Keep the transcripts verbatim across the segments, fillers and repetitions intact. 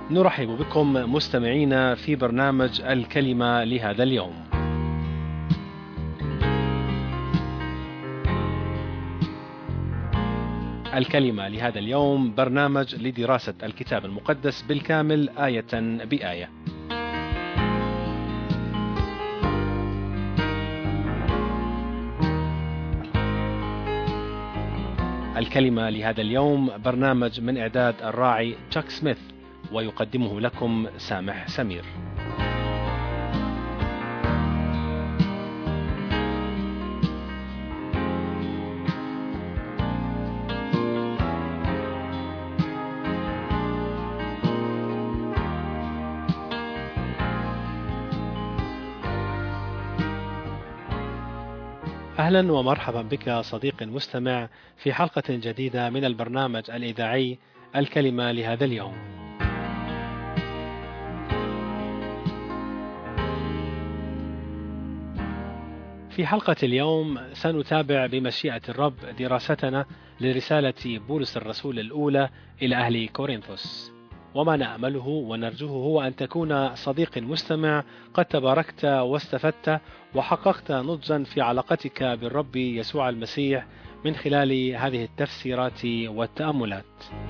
نرحب بكم مستمعينا في برنامج الكلمة لهذا اليوم. الكلمة لهذا اليوم برنامج لدراسة الكتاب المقدس بالكامل آية بآية. الكلمة لهذا اليوم برنامج من إعداد الراعي تشاك سميث، ويقدمه لكم سامح سمير. أهلا ومرحبا بك صديقي المستمع في حلقة جديدة من البرنامج الإذاعي الكلمة لهذا اليوم. في حلقة اليوم سنتابع بمشيئة الرب دراستنا لرسالة بولس الرسول الأولى إلى أهل كورنثوس، وما نأمله ونرجوه هو أن تكون صديق مستمع قد تباركت واستفدت وحققت نضجا في علاقتك بالرب يسوع المسيح من خلال هذه التفسيرات والتأملات.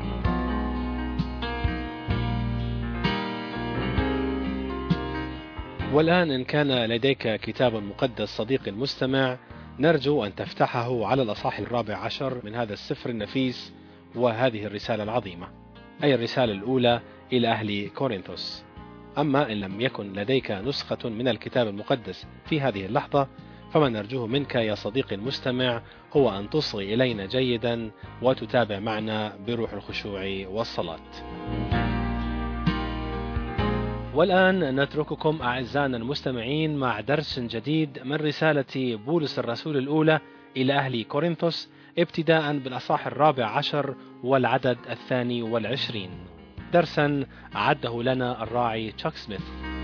والآن إن كان لديك كتاب مقدس صديق المستمع، نرجو أن تفتحه على الأصحاح الرابع عشر من هذا السفر النفيس وهذه الرسالة العظيمة، أي الرسالة الأولى إلى أهل كورنثوس. أما إن لم يكن لديك نسخة من الكتاب المقدس في هذه اللحظة، فما نرجوه منك يا صديقي المستمع هو أن تصغي إلينا جيدا وتتابع معنا بروح الخشوع والصلاة. والآن نترككم أعزائنا المستمعين مع درس جديد من رسالة بولس الرسول الأولى إلى أهل كورنثوس، ابتداء بالأصحاح الرابع عشر والعدد الثاني والعشرين، درسا أعده لنا الراعي تشاك سميث.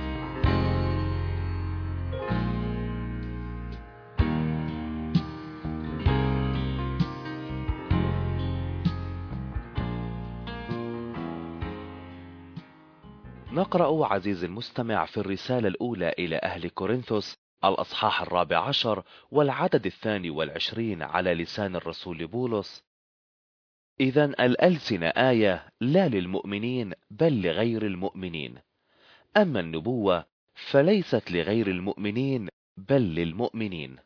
نقرأ عزيزي المستمع في الرسالة الأولى إلى أهل كورنثوس الأصحاح الرابع عشر والعدد الثاني والعشرين على لسان الرسول بولس: إذن الألسنة آية لا للمؤمنين بل لغير المؤمنين، أما النبوة فليست لغير المؤمنين بل للمؤمنين.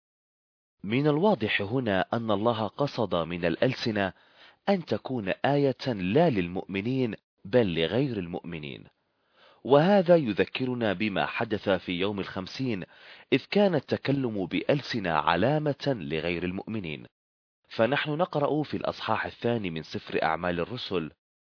من الواضح هنا أن الله قصد من الألسنة أن تكون آية لا للمؤمنين بل لغير المؤمنين، وهذا يذكرنا بما حدث في يوم الخمسين، إذ كان التكلم بألسنة علامة لغير المؤمنين. فنحن نقرأ في الأصحاح الثاني من سفر أعمال الرسل: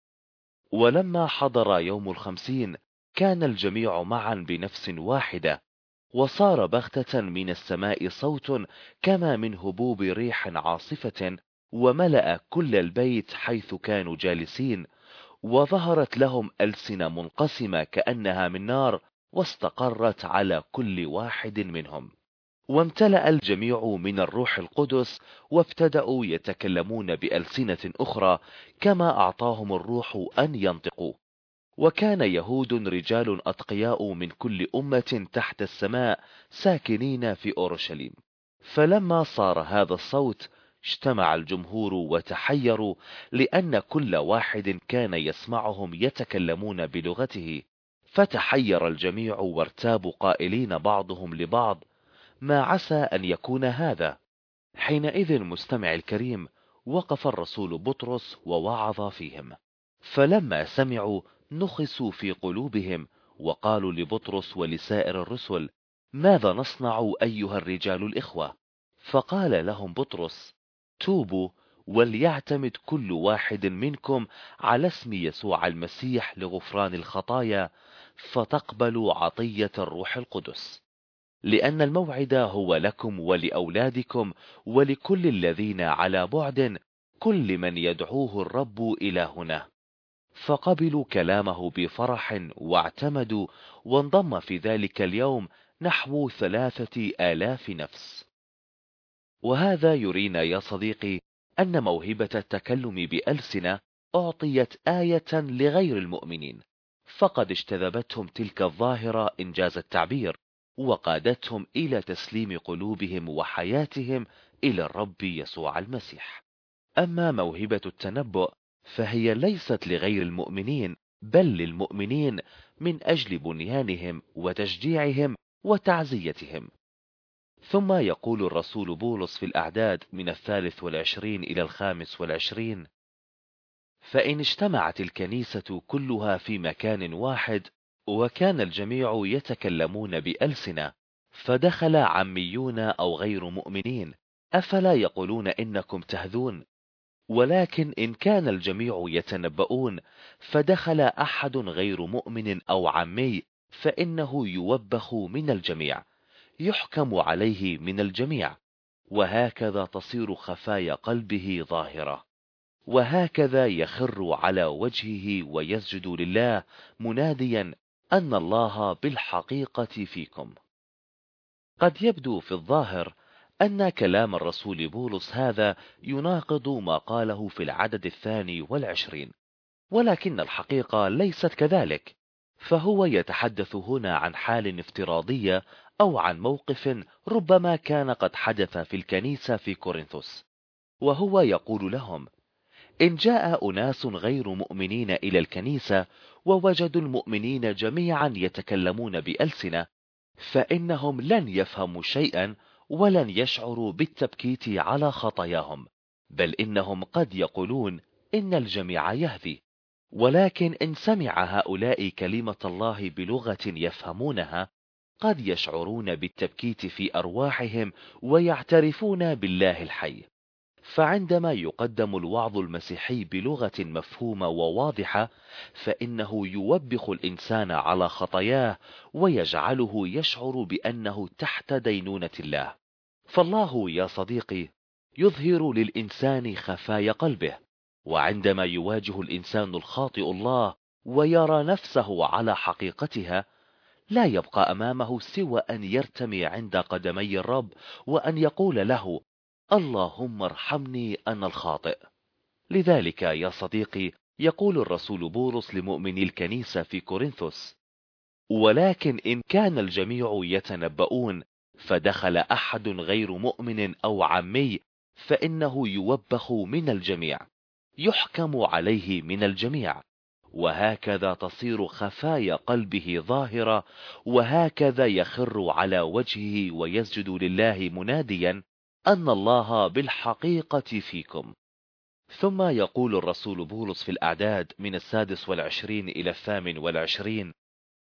ولما حضر يوم الخمسين كان الجميع معا بنفس واحدة، وصار بغتة من السماء صوت كما من هبوب ريح عاصفة، وملأ كل البيت حيث كانوا جالسين، وظهرت لهم ألسنة منقسمة كأنها من نار، واستقرت على كل واحد منهم، وامتلأ الجميع من الروح القدس، وابتدأوا يتكلمون بألسنة أخرى كما أعطاهم الروح أن ينطقوا. وكان يهود رجال أتقياء من كل أمة تحت السماء ساكنين في أورشليم. فلما صار هذا الصوت اجتمع الجمهور وتحيروا، لأن كل واحد كان يسمعهم يتكلمون بلغته، فتحير الجميع وارتابوا قائلين بعضهم لبعض: ما عسى أن يكون هذا؟ حينئذ مستمع الكريم وقف الرسول بطرس ووعظ فيهم، فلما سمعوا نخسوا في قلوبهم، وقالوا لبطرس ولسائر الرسل: ماذا نصنع أيها الرجال الإخوة؟ فقال لهم بطرس: توبوا وليعتمد كل واحد منكم على اسم يسوع المسيح لغفران الخطايا، فتقبلوا عطية الروح القدس، لأن الموعد هو لكم ولأولادكم ولكل الذين على بعد، كل من يدعوه الرب إلهنا. فقبلوا كلامه بفرح واعتمدوا، وانضم في ذلك اليوم نحو ثلاثة آلاف نفس. وهذا يرينا يا صديقي أن موهبة التكلم بألسنة أعطيت آية لغير المؤمنين، فقد اجتذبتهم تلك الظاهرة إنجاز التعبير، وقادتهم إلى تسليم قلوبهم وحياتهم إلى الرب يسوع المسيح. أما موهبة التنبؤ فهي ليست لغير المؤمنين، بل للمؤمنين من أجل بنيانهم وتشجيعهم وتعزيتهم. ثم يقول الرسول بولس في الأعداد من الثالث والعشرين إلى الخامس والعشرين: فإن اجتمعت الكنيسة كلها في مكان واحد، وكان الجميع يتكلمون بألسنة، فدخل عميون أو غير مؤمنين، أفلا يقولون إنكم تهذون؟ ولكن إن كان الجميع يتنبؤون، فدخل أحد غير مؤمن أو عمي، فإنه يوبخ من الجميع، يحكم عليه من الجميع، وهكذا تصير خفايا قلبه ظاهرة، وهكذا يخر على وجهه ويسجد لله مناديا أن الله بالحقيقة فيكم. قد يبدو في الظاهر أن كلام الرسول بولس هذا يناقض ما قاله في العدد الثاني والعشرين، ولكن الحقيقة ليست كذلك، فهو يتحدث هنا عن حال افتراضية أو عن موقف ربما كان قد حدث في الكنيسة في كورنثوس، وهو يقول لهم: إن جاء أناس غير مؤمنين إلى الكنيسة ووجدوا المؤمنين جميعا يتكلمون بألسنة، فإنهم لن يفهموا شيئا ولن يشعروا بالتبكيت على خطاياهم، بل إنهم قد يقولون إن الجميع يهذي. ولكن إن سمع هؤلاء كلمة الله بلغة يفهمونها، قد يشعرون بالتبكيت في أرواحهم ويعترفون بالله الحي. فعندما يقدم الوعظ المسيحي بلغة مفهومة وواضحة، فإنه يوبخ الإنسان على خطاياه ويجعله يشعر بأنه تحت دينونة الله. فالله يا صديقي يظهر للإنسان خفايا قلبه، وعندما يواجه الإنسان الخاطئ الله ويرى نفسه على حقيقتها، لا يبقى أمامه سوى أن يرتمي عند قدمي الرب وأن يقول له: اللهم ارحمني أنا الخاطئ. لذلك يا صديقي يقول الرسول بولس لمؤمني الكنيسة في كورنثوس: ولكن إن كان الجميع يتنبؤون، فدخل أحد غير مؤمن أو عمي، فإنه يوبخ من الجميع، يحكم عليه من الجميع، وهكذا تصير خفايا قلبه ظاهرة، وهكذا يخر على وجهه ويسجد لله مناديا أن الله بالحقيقة فيكم. ثم يقول الرسول بولس في الأعداد من السادس والعشرين إلى الثامن والعشرين: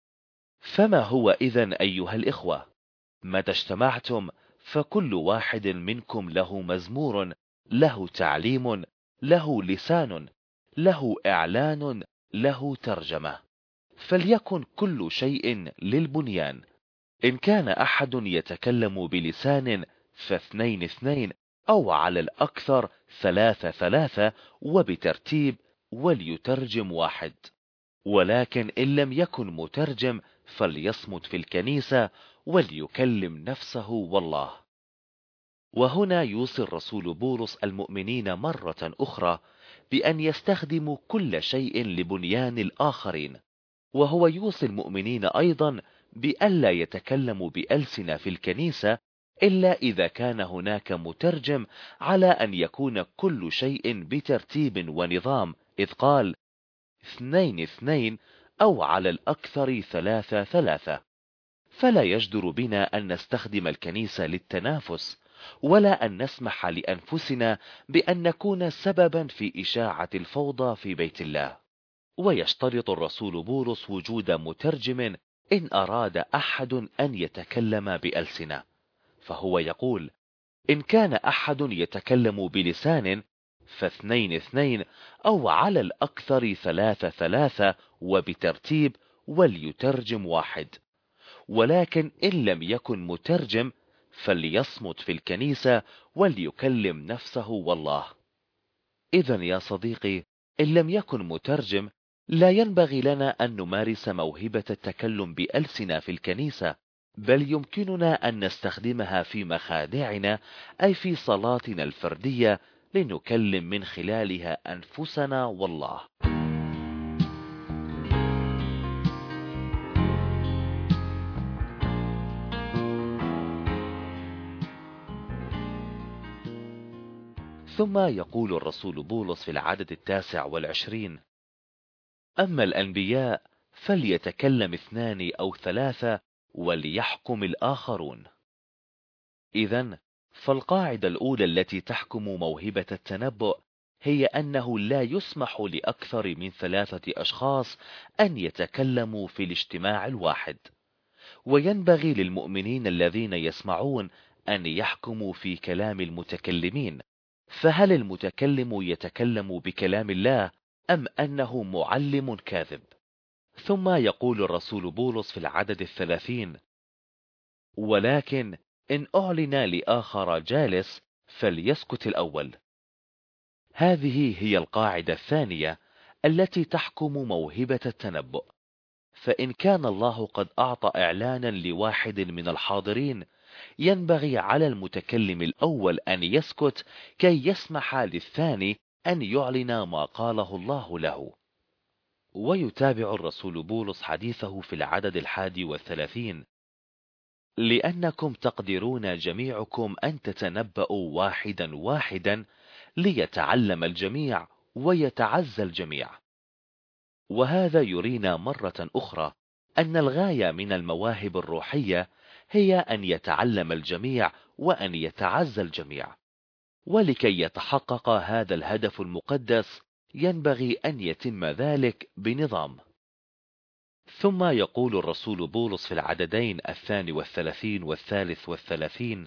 فما هو إذن أيها الإخوة؟ متى اجتمعتم فكل واحد منكم له مزمور، له تعليم، له لسان، له إعلان، له ترجمة، فليكن كل شيء للبنيان. إن كان أحد يتكلم بلسان فاثنين اثنين، أو على الأكثر ثلاثة ثلاثة، وبترتيب، وليترجم واحد. ولكن إن لم يكن مترجم فليصمت في الكنيسة وليكلم نفسه والله. وهنا يوصي الرسول بولس المؤمنين مرة أخرى بأن يستخدموا كل شيء لبنيان الآخرين، وهو يوصي المؤمنين أيضا بألا يتكلموا بألسنة في الكنيسة إلا إذا كان هناك مترجم، على أن يكون كل شيء بترتيب ونظام، إذ قال اثنين اثنين، أو على الأكثر ثلاثة ثلاثة. فلا يجدر بنا أن نستخدم الكنيسة للتنافس، ولا أن نسمح لأنفسنا بأن نكون سببا في إشاعة الفوضى في بيت الله. ويشترط الرسول بولس وجود مترجم إن أراد أحد أن يتكلم بألسنة، فهو يقول: إن كان أحد يتكلم بلسان فاثنين اثنين، أو على الأكثر ثلاثة ثلاثة، وبترتيب، وليترجم واحد. ولكن إن لم يكن مترجم فليصمت في الكنيسة وليكلم نفسه والله. إذن يا صديقي، إن لم يكن مترجم، لا ينبغي لنا أن نمارس موهبة التكلم بألسنة في الكنيسة، بل يمكننا أن نستخدمها في مخادعنا، أي في صلاتنا الفردية، لنكلم من خلالها أنفسنا والله. ثم يقول الرسول بولس في العدد التاسع والعشرين: أما الأنبياء فليتكلم اثنان أو ثلاثة وليحكم الآخرون. إذن فالقاعدة الأولى التي تحكم موهبة التنبؤ هي أنه لا يسمح لأكثر من ثلاثة أشخاص أن يتكلموا في الاجتماع الواحد، وينبغي للمؤمنين الذين يسمعون أن يحكموا في كلام المتكلمين، فهل المتكلم يتكلم بكلام الله أم أنه معلم كاذب؟ ثم يقول الرسول بولس في العدد الثلاثين: ولكن إن أعلن لآخر جالس فليسكت الأول. هذه هي القاعدة الثانية التي تحكم موهبة التنبؤ. فإن كان الله قد أعطى إعلانا لواحد من الحاضرين، ينبغي على المتكلم الأول أن يسكت كي يسمح للثاني أن يعلن ما قاله الله له. ويتابع الرسول بولس حديثه في العدد الحادي والثلاثين: لأنكم تقدرون جميعكم أن تتنبأوا واحدا واحدا ليتعلم الجميع ويتعزى الجميع. وهذا يرينا مرة أخرى أن الغاية من المواهب الروحية هي أن يتعلم الجميع وأن يتعزى الجميع. ولكي يتحقق هذا الهدف المقدس ينبغي أن يتم ذلك بنظام. ثم يقول الرسول بولس في العددين الثاني والثلاثين والثالث والثلاثين: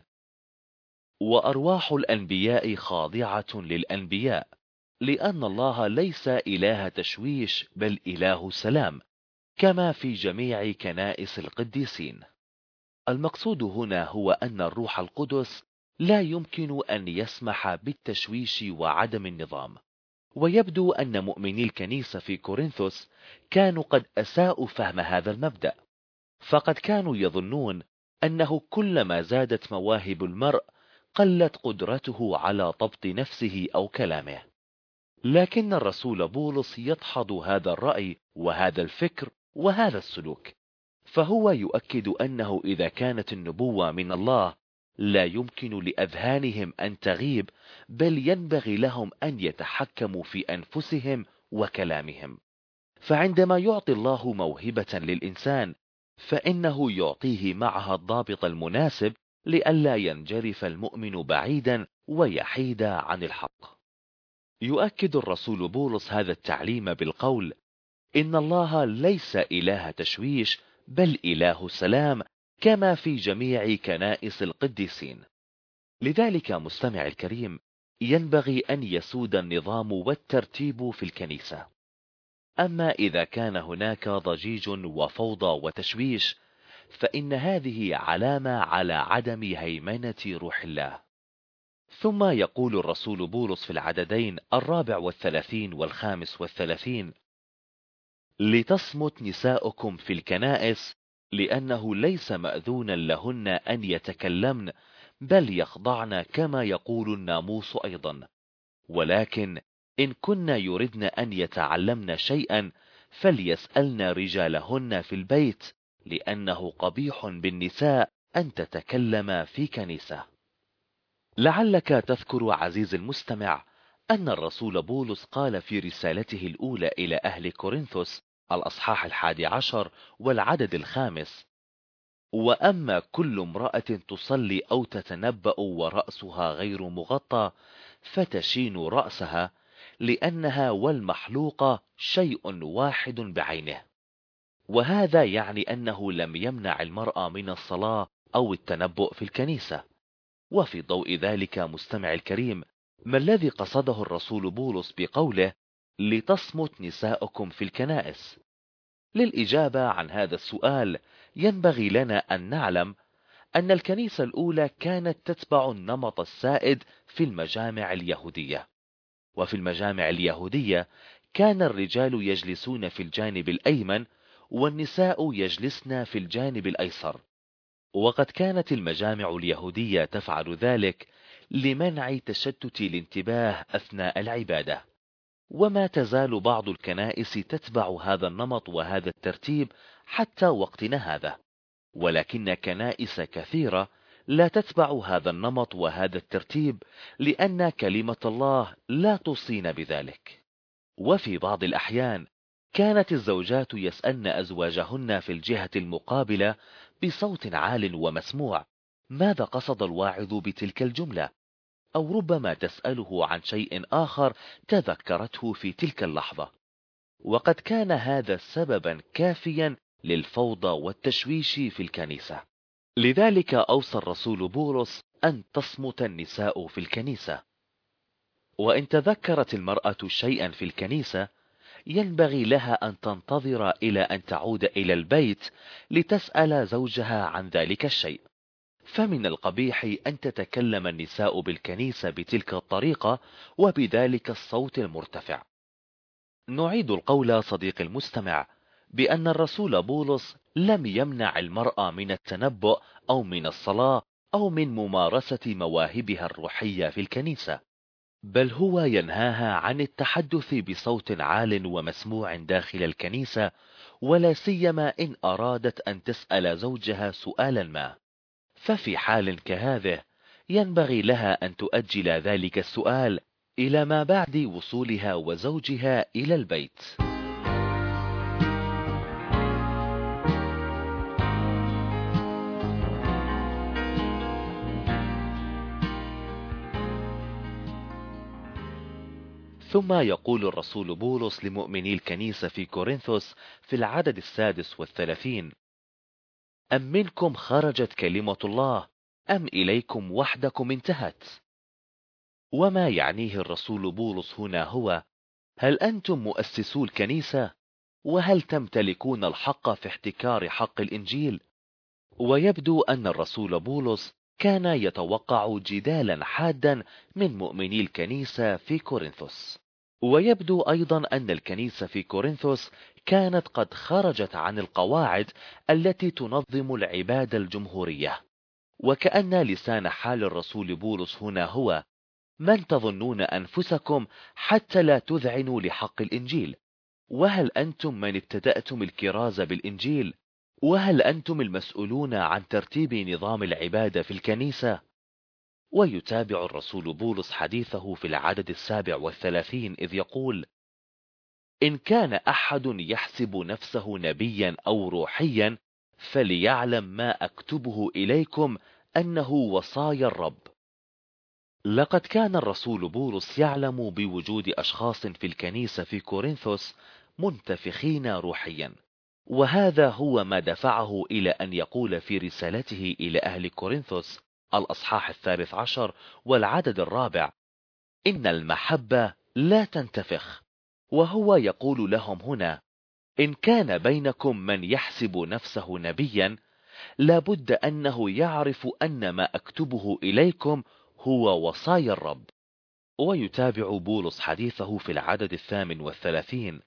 وأرواح الأنبياء خاضعة للأنبياء، لأن الله ليس إله تشويش بل إله سلام، كما في جميع كنائس القديسين. المقصود هنا هو أن الروح القدس لا يمكن أن يسمح بالتشويش وعدم النظام. ويبدو أن مؤمني الكنيسة في كورنثوس كانوا قد أساءوا فهم هذا المبدأ، فقد كانوا يظنون أنه كلما زادت مواهب المرء قلت قدرته على ضبط نفسه أو كلامه. لكن الرسول بولس يدحض هذا الرأي وهذا الفكر وهذا السلوك، فهو يؤكد أنه إذا كانت النبوة من الله لا يمكن لأذهانهم أن تغيب، بل ينبغي لهم أن يتحكموا في أنفسهم وكلامهم. فعندما يعطي الله موهبة للإنسان فإنه يعطيه معها الضابط المناسب لئلا ينجرف المؤمن بعيدا ويحيد عن الحق. يؤكد الرسول بولس هذا التعليم بالقول: إن الله ليس إله تشويش بل إله سلام، كما في جميع كنائس القديسين. لذلك مستمع الكريم، ينبغي أن يسود النظام والترتيب في الكنيسة. أما إذا كان هناك ضجيج وفوضى وتشويش فإن هذه علامة على عدم هيمنة روح الله. ثم يقول الرسول بولس في العددين الرابع والثلاثين والخامس والثلاثين: لتصمت نساؤكم في الكنائس، لأنه ليس مأذونا لهن أن يتكلمن، بل يخضعن كما يقول الناموس أيضا. ولكن إن كن يردن أن يتعلمن شيئا فليسألن رجالهن في البيت، لأنه قبيح بالنساء أن تتكلم في كنيسة. لعلك تذكر عزيز المستمع أن الرسول بولس قال في رسالته الأولى إلى أهل كورنثوس الأصحاح الحادي عشر والعدد الخامس: وأما كل امرأة تصلي أو تتنبأ ورأسها غير مغطى فتشين رأسها، لأنها والمحلوقة شيء واحد بعينه. وهذا يعني أنه لم يمنع المرأة من الصلاة أو التنبؤ في الكنيسة. وفي ضوء ذلك مستمع الكريم، ما الذي قصده الرسول بولس بقوله لتصمت نساؤكم في الكنائس؟ للإجابة عن هذا السؤال ينبغي لنا أن نعلم أن الكنيسة الأولى كانت تتبع النمط السائد في المجامع اليهودية. وفي المجامع اليهودية كان الرجال يجلسون في الجانب الأيمن والنساء يجلسن في الجانب الأيسر. وقد كانت المجامع اليهودية تفعل ذلك لمنع تشتت الانتباه أثناء العبادة. وما تزال بعض الكنائس تتبع هذا النمط وهذا الترتيب حتى وقتنا هذا، ولكن كنائس كثيرة لا تتبع هذا النمط وهذا الترتيب، لأن كلمة الله لا توصينا بذلك. وفي بعض الأحيان كانت الزوجات يسألن أزواجهن في الجهة المقابلة بصوت عال ومسموع ماذا قصد الواعظ بتلك الجملة، أو ربما تسأله عن شيء آخر تذكرته في تلك اللحظة، وقد كان هذا سببا كافيا للفوضى والتشويش في الكنيسة. لذلك أوصى الرسول بولس أن تصمت النساء في الكنيسة، وإن تذكرت المرأة شيئا في الكنيسة ينبغي لها أن تنتظر إلى أن تعود إلى البيت لتسأل زوجها عن ذلك الشيء. فمن القبيح أن تتكلم النساء بالكنيسة بتلك الطريقة وبذلك الصوت المرتفع. نعيد القول صديق المستمع بأن الرسول بولس لم يمنع المرأة من التنبؤ أو من الصلاة أو من ممارسة مواهبها الروحية في الكنيسة، بل هو ينهاها عن التحدث بصوت عال ومسموع داخل الكنيسة، ولا سيما إن أرادت أن تسأل زوجها سؤالا ما. ففي حال كهذه ينبغي لها أن تؤجل ذلك السؤال إلى ما بعد وصولها وزوجها إلى البيت. ثم يقول الرسول بولس لمؤمني الكنيسة في كورنثوس في العدد السادس والثلاثين: أم منكم خرجت كلمة الله أم إليكم وحدكم انتهت؟ وما يعنيه الرسول بولس هنا هو: هل أنتم مؤسسو الكنيسة؟ وهل تمتلكون الحق في احتكار حق الإنجيل؟ ويبدو أن الرسول بولس كان يتوقع جدالا حادا من مؤمني الكنيسة في كورنثوس. ويبدو أيضا أن الكنيسة في كورنثوس كانت قد خرجت عن القواعد التي تنظم العبادة الجمهورية، وكأن لسان حال الرسول بولس هنا هو: من تظنون أنفسكم حتى لا تذعنوا لحق الإنجيل؟ وهل أنتم من ابتدأتم الكراز بالإنجيل؟ وهل أنتم المسؤولون عن ترتيب نظام العبادة في الكنيسة؟ ويتابع الرسول بولس حديثه في العدد السابع والثلاثين إذ يقول: إن كان أحد يحسب نفسه نبيا أو روحيا فليعلم ما أكتبه إليكم أنه وصايا الرب. لقد كان الرسول بولس يعلم بوجود أشخاص في الكنيسة في كورنثوس منتفخين روحيا، وهذا هو ما دفعه إلى أن يقول في رسالته إلى أهل كورنثوس الأصحاح الثالث عشر والعدد الرابع: إن المحبة لا تنتفخ. وهو يقول لهم هنا: إن كان بينكم من يحسب نفسه نبيا لابد أنه يعرف أن ما أكتبه إليكم هو وصايا الرب. ويتابع بولس حديثه في العدد الثامن والثلاثين: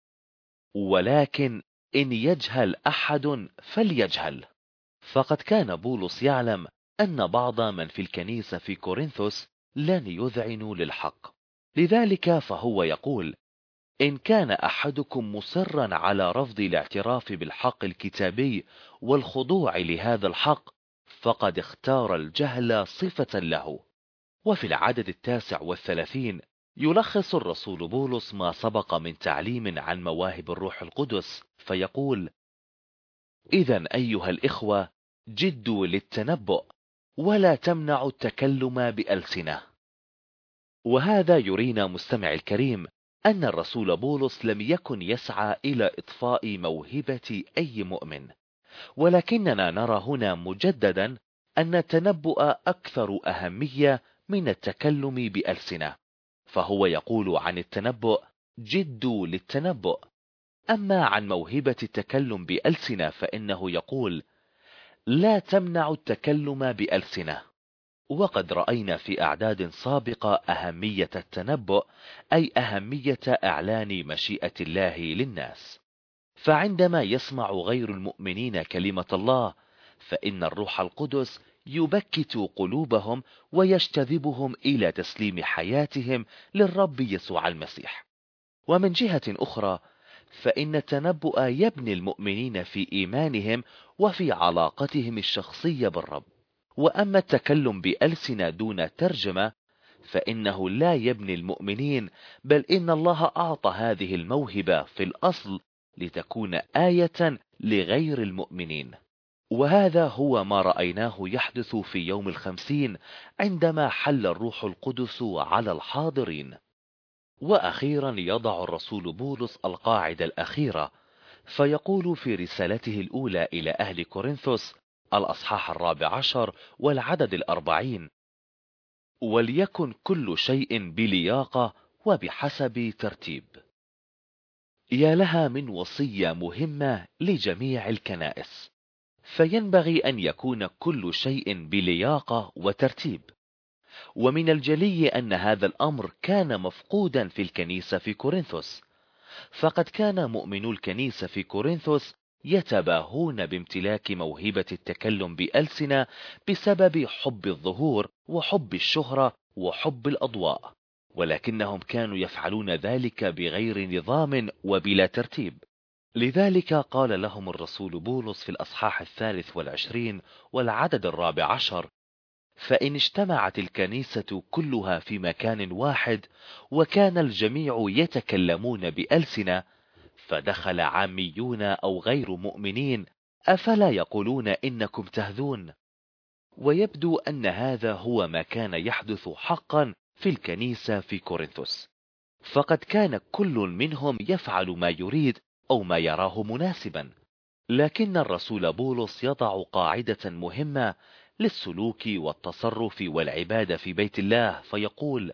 ولكن إن يجهل أحد فليجهل. فقد كان بولس يعلم أن بعض من في الكنيسة في كورنثوس لن يذعنوا للحق، لذلك فهو يقول: إن كان أحدكم مصرا على رفض الاعتراف بالحق الكتابي والخضوع لهذا الحق فقد اختار الجهل صفة له. وفي العدد التاسع والثلاثين يلخص الرسول بولس ما سبق من تعليم عن مواهب الروح القدس فيقول: إذن أيها الإخوة جدوا للتنبؤ ولا تمنعوا التكلم بألسنة. وهذا يرينا مستمع الكريم أن الرسول بولس لم يكن يسعى إلى إطفاء موهبة أي مؤمن، ولكننا نرى هنا مجددا أن التنبؤ أكثر أهمية من التكلم بألسنة، فهو يقول عن التنبؤ: جدوا للتنبؤ. أما عن موهبة التكلم بألسنة فإنه يقول: لا تمنع التكلم بألسنة. وقد رأينا في أعداد سابقة أهمية التنبؤ، أي أهمية إعلان مشيئة الله للناس. فعندما يسمع غير المؤمنين كلمة الله فإن الروح القدس يبكت قلوبهم ويجتذبهم إلى تسليم حياتهم للرب يسوع المسيح. ومن جهة أخرى فإن التنبؤ يبني المؤمنين في إيمانهم وفي علاقتهم الشخصية بالرب، وأما التكلم بألسنة دون ترجمة فإنه لا يبني المؤمنين، بل إن الله أعطى هذه الموهبة في الأصل لتكون آية لغير المؤمنين. وهذا هو ما رأيناه يحدث في يوم الخمسين عندما حل الروح القدس على الحاضرين. وأخيرا يضع الرسول بولس القاعدة الأخيرة، فيقول في رسالته الأولى إلى أهل كورنثوس الأصحاح الرابع عشر والعدد الأربعين: وليكن كل شيء بلياقة وبحسب ترتيب. يا لها من وصية مهمة لجميع الكنائس، فينبغي أن يكون كل شيء بلياقة وترتيب. ومن الجلي أن هذا الأمر كان مفقودا في الكنيسة في كورنثوس، فقد كان مؤمنو الكنيسة في كورنثوس يتباهون بامتلاك موهبة التكلم بألسنة بسبب حب الظهور وحب الشهرة وحب الأضواء، ولكنهم كانوا يفعلون ذلك بغير نظام وبلا ترتيب. لذلك قال لهم الرسول بولس في الأصحاح الثالث والعشرين والعدد الرابع عشر: فإن اجتمعت الكنيسة كلها في مكان واحد وكان الجميع يتكلمون بألسنة، فدخل عاميون أو غير مؤمنين، أفلا يقولون إنكم تهذون؟ ويبدو أن هذا هو ما كان يحدث حقا في الكنيسة في كورنثوس، فقد كان كل منهم يفعل ما يريد أو ما يراه مناسبا. لكن الرسول بولس يضع قاعدة مهمة للسلوك والتصرف والعبادة في بيت الله، فيقول: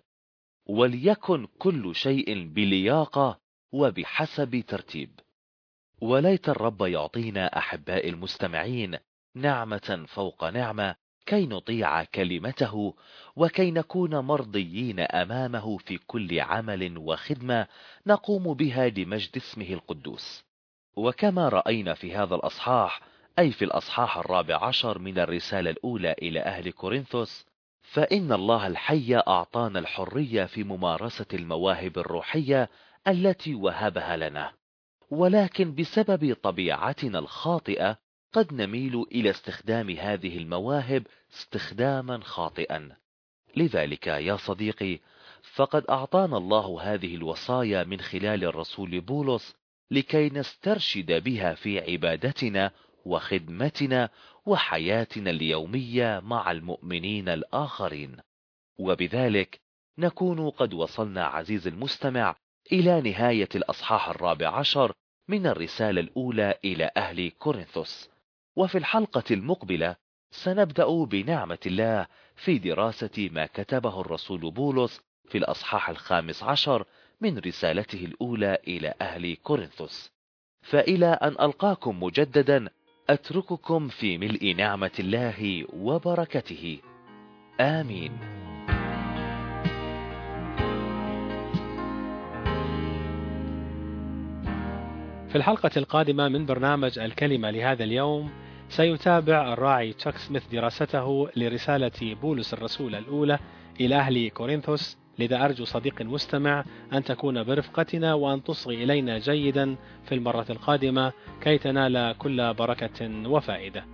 وليكن كل شيء بلياقة وبحسب ترتيب. وليت الرب يعطينا أحباء المستمعين نعمة فوق نعمة كي نطيع كلمته، وكي نكون مرضيين أمامه في كل عمل وخدمة نقوم بها لمجد اسمه القدوس. وكما رأينا في هذا الأصحاح، أي في الأصحاح الرابع عشر من الرسالة الأولى إلى أهل كورنثوس، فإن الله الحي أعطانا الحرية في ممارسة المواهب الروحية التي وهبها لنا، ولكن بسبب طبيعتنا الخاطئة قد نميل إلى استخدام هذه المواهب استخداما خاطئا. لذلك يا صديقي، فقد أعطانا الله هذه الوصايا من خلال الرسول بولس لكي نسترشد بها في عبادتنا وخدمتنا وحياتنا اليومية مع المؤمنين الآخرين. وبذلك نكون قد وصلنا عزيز المستمع إلى نهاية الأصحاح الرابع عشر من الرسالة الأولى إلى أهل كورنثوس. وفي الحلقة المقبلة سنبدأ بنعمة الله في دراسة ما كتبه الرسول بولس في الأصحاح الخامس عشر من رسالته الأولى إلى أهل كورنثوس. فإلى أن ألقاكم مجددا أترككم في ملء نعمة الله وبركته. آمين. في الحلقة القادمة من برنامج الكلمة لهذا اليوم سيتابع الراعي تشاك سميث دراسته لرسالة بولس الرسول الأولى إلى أهل كورنثوس. لذا أرجو صديق مستمع أن تكون برفقتنا وأن تصغي إلينا جيدا في المرة القادمة كي تنال كل بركة وفائدة.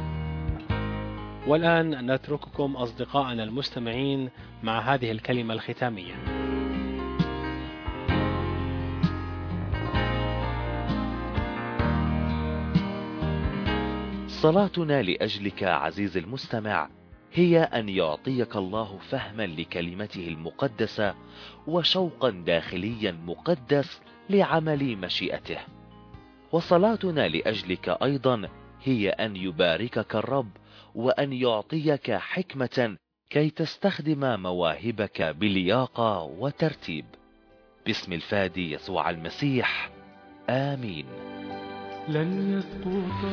والآن نترككم أصدقائنا المستمعين مع هذه الكلمة الختامية. صلاتنا لأجلك عزيز المستمع هي أن يعطيك الله فهما لكلمته المقدسة وشوقا داخليا مقدس لعمل مشيئته. وصلاتنا لأجلك أيضا هي أن يباركك الرب وأن يعطيك حكمة كي تستخدم مواهبك بلياقة وترتيب. باسم الفادي يسوع المسيح، آمين. لن يسقط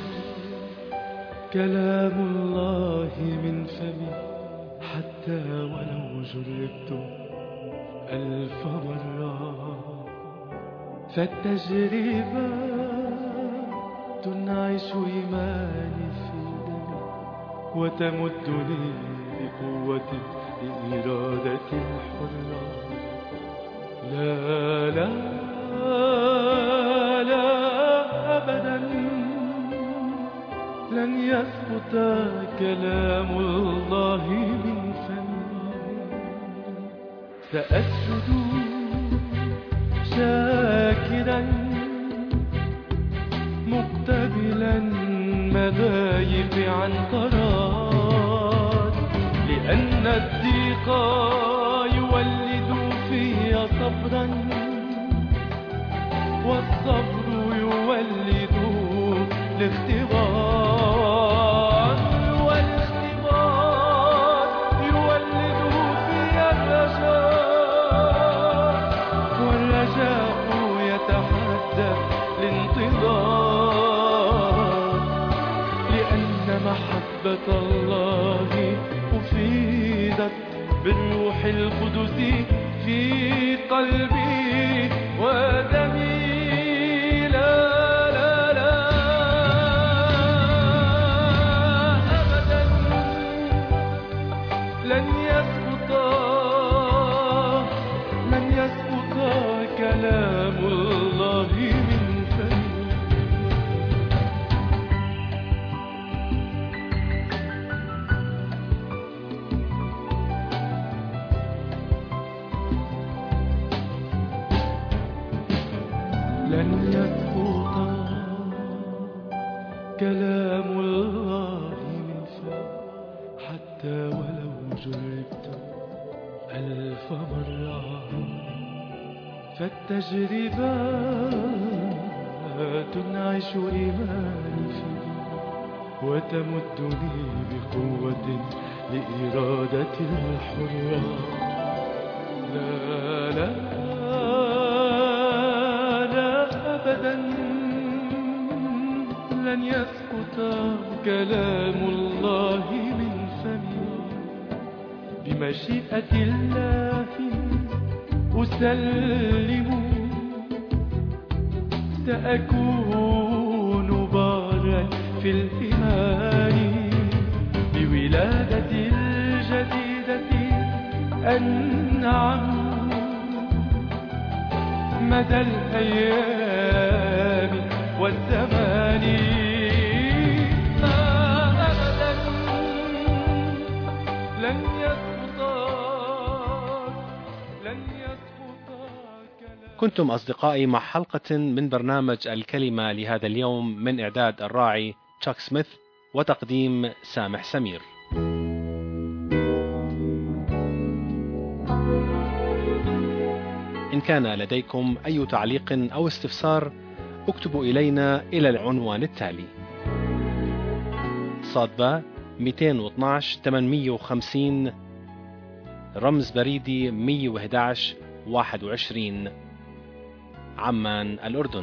كلام الله من فمي حتى ولو جربت ألف مرة، فالتجربة تنعش إيماني في دمي وتمدني بقوة الإرادة الحرة. لا لا لا أبدا لن يسقط كلام الله من فمي. سأسجد شاكرا مقتبلا مذايب عنقرات، لأن الضيق يولد في صبرا، والصبر يولد الاختبار، والاختبار يولد في الرجاء، والرجاء يتحدى الانتظار، لأن محبة الله أفيدت بالروح القدس في قلبي ودمي. لا لا لا أبدا لن يسقط لن يسقط كلام الله من فمي. لن يسقط كلام الله من فمي، حتى ولو جربت ألف مرة، فالتجربات تنعش إيماني فيه، وتمدني بقوة لإرادة الحرة. لا لا لا أبدا لن يسقط كلام الله من فمي. بمشيئة الله أسلم، سأكون بارا في الإيمان، بولادة الجديدة أنعم مدى الأيام والزمان. أبدا لن يسقط لن يسقط كلام. كنتم أصدقائي مع حلقة من برنامج الكلمة لهذا اليوم، من إعداد الراعي تشاك سميث وتقديم سامح سمير. إن كان لديكم أي تعليق أو استفسار اكتبوا إلينا إلى العنوان التالي: صادبة مئتين واثناشر ثمانمئة وخمسين، رمز بريدي مئة وأحد عشر واحد وعشرين، عمان الأردن.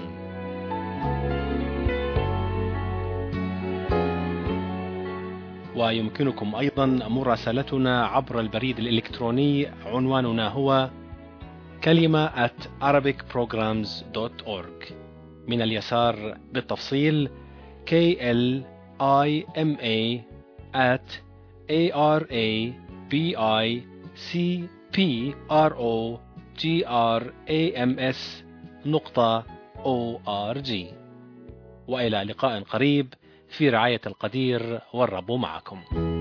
ويمكنكم أيضا مراسلتنا عبر البريد الإلكتروني، عنواننا هو كلمة at arabic programs dot org. من اليسار بالتفصيل K L I M A at A R A B I C P R O G R A M S نقطة O R G. وإلى لقاء قريب في رعاية القدير، والرب معكم.